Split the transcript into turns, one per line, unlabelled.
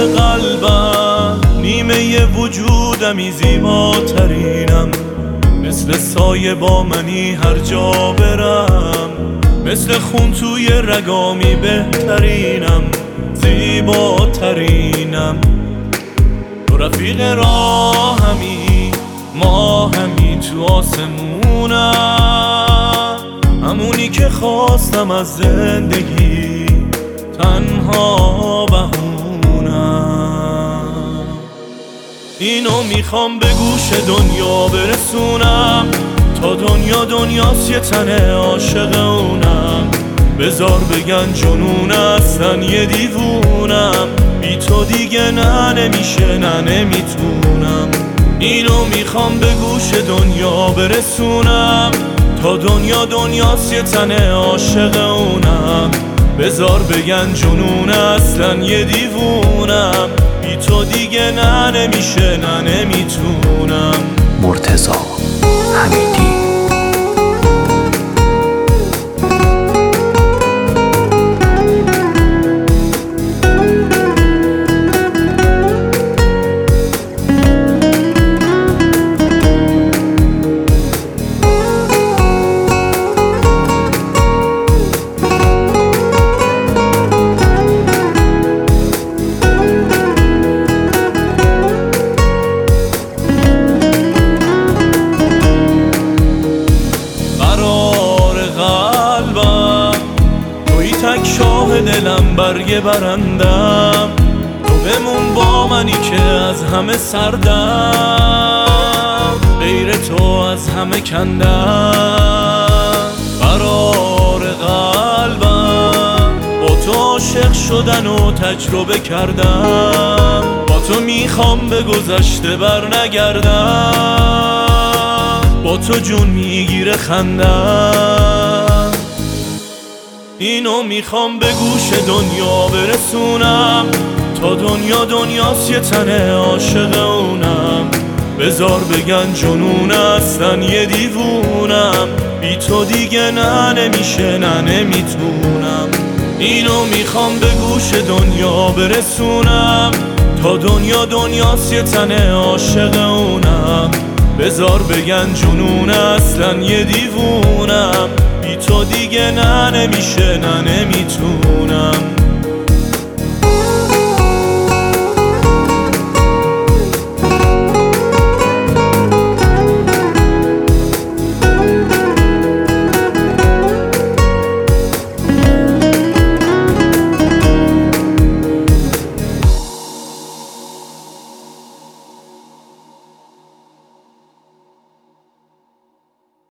قلبم، نیمه وجودمی، زیباترینم، مثل سایه با منی هر جا برم، مثل خون توی رگامی، بهترینم، زیباترینم. تو رفیق راهمی، ماهمی تو آسمونم، همونی که خواستم از زندگی تنها بهونم. اینو میخوام به گوش دنیا برسونم، تا دنیا دنیاست یه تنه عاشق اونم. بذار بگن جنون هستن یه دیوونم، بی تو دیگه نه نمیشه نه نمیتونم. اینو میخوام به گوش دنیا برسونم، تا دنیا دنیاست یه تنه عاشق اونم. بذار بگن جنون اصلا یه دیوونم، بی تو دیگه نه نمیشه نه نمیتونم.
مرتضی حمیدی.
تک شاه دلم، برگ برندم، تو بمون با منی که از همه سردم، غیر تو از همه کندم. قرار قلبم با تو عاشق شدن و تجربه کردم، با تو میخوام به گذشته بر نگردم، با تو جون میگیره خندم. اینو میخوام به گوش دنیا برسونم، تا دنیا دنیاست یه تنه عاشق اونم. بذار بگن جنون هستن یه دیوونم، بی تو دیگه نه نمیشه نه نمیتونم. اینو میخوام به گوش دنیا برسونم، تا دنیا دنیاست یه تنه عاشق اونم. بذار بگن جنون اصلا یه دیوونم، بی تو دیگه نه نمیشه نه نمیتونم.